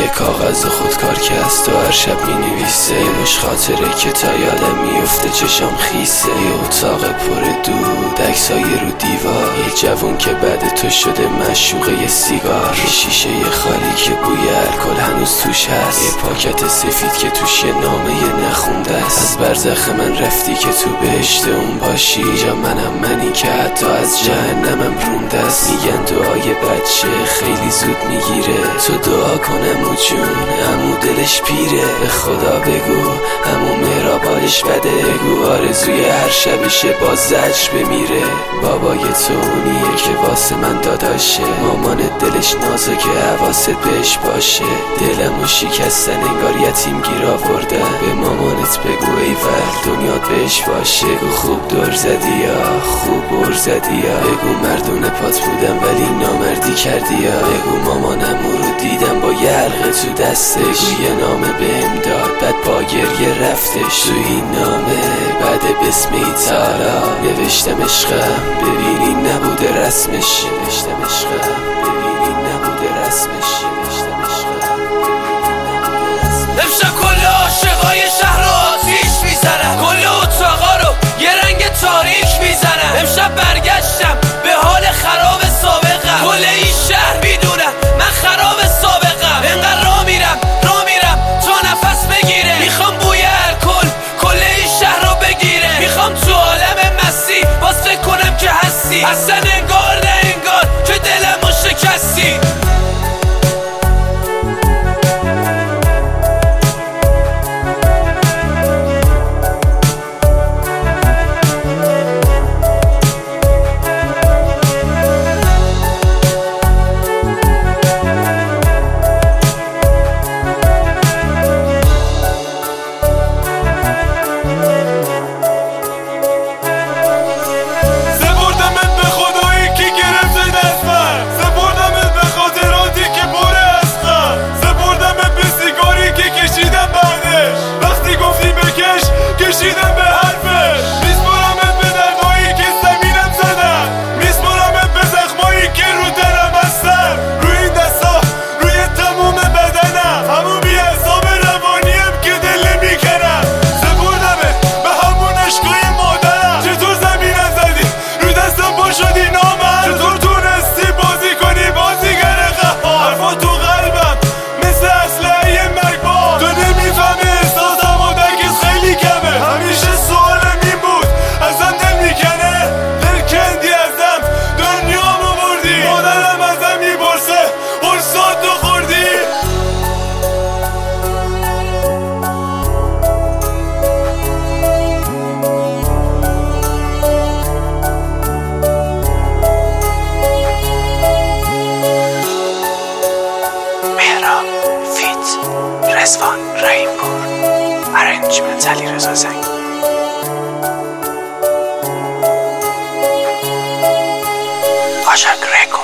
روی کاغذ خودکار که از تو هر شب می نویسه، مش خاطره که تا یادم میفته چشام خیسه. یه اتاق پر دود، عکسای رو دیوار، یه جوون که بعد تو شده مشوقه یه سیگار، یه شیشه یه خالی که بوی الکل هنوز توش هست، یه پاکت سفید که توش یه نامه یه نخونده است. از برزخ من رفتی که تو بهشت اون باشی، جا منی که حتی از جهنمم رونده است. میگن دعای بچه خیلی زود میگیره، تو دعا کن عمو جون، عمو دلش پیره. به خدا بگو عمو مهرابانش بده، بگو آرزوی هر شبشه با زجر بمیره. بابای تو اونیه که واسه من داداشه، مامانت دلش نازکه حواست بهش باشه. دلمو شکستن انگار یتیم گیر آورده، به مامانت بگو ایول دنیات بهش باشه. بگو خوب دور زدی یا خوب بر زدی یا، بگو مردونه پات بودم ولی نامردی کردی یا، بگو مامانم رو دیدم با یه حلقه تو دستش، یه نامه بهم داد بعد با گریه رفتش. تو این نامه بعد بسم ایتالا نوشتم عشقم ببینی نبوده رسمش، نوشتم عشقم ببینی نبوده رسمش، نوشتم عشقم ببینی نبوده رسمش. امشب کل عاشقای شهر رو آتیش میزنن، کل اتاقا رو یه رنگ تاریک میزنن. امشب برگشتم به حال خراب سابقم، کل این شهر میدونم من خراب سابقم. انقدر را میرم تا نفس بگیره، میخوام بوی الکل کل این شهر رو بگیره. میخوام تو عالم مستی باز فکر کنم که هستی، اصلا انگار نه انگار که دلمو شکستی. کشیدم به حرفش، میسپرمت به دردایی که زمینم زدن، میسپرمت به زخمایی که رو دلم هستن، روی این دستا روی تموم بدنم، همون بی‌حساب روانیم که دل نمیکنم. سپردمت به همون عشقای مادرم، چطور زمینم زدی روی دستم پا شدی نامم، چطور تونستی بازی کنی بازیگر قهار. حرفا تو قلبم مثل اسلحه مرگبار، تو نمیفهمی احساسم و درکش خیلی کمه. همیشه سوالم این بود ازم دل میکنه، دل کندی ازم دنیامو بردی، مادرم ازم میپرسه قرصات تو خوردی. مهراب فیت رضوان رحیم‌پور، ارنجمنت علیرضا زنگ. آشاک رکورد.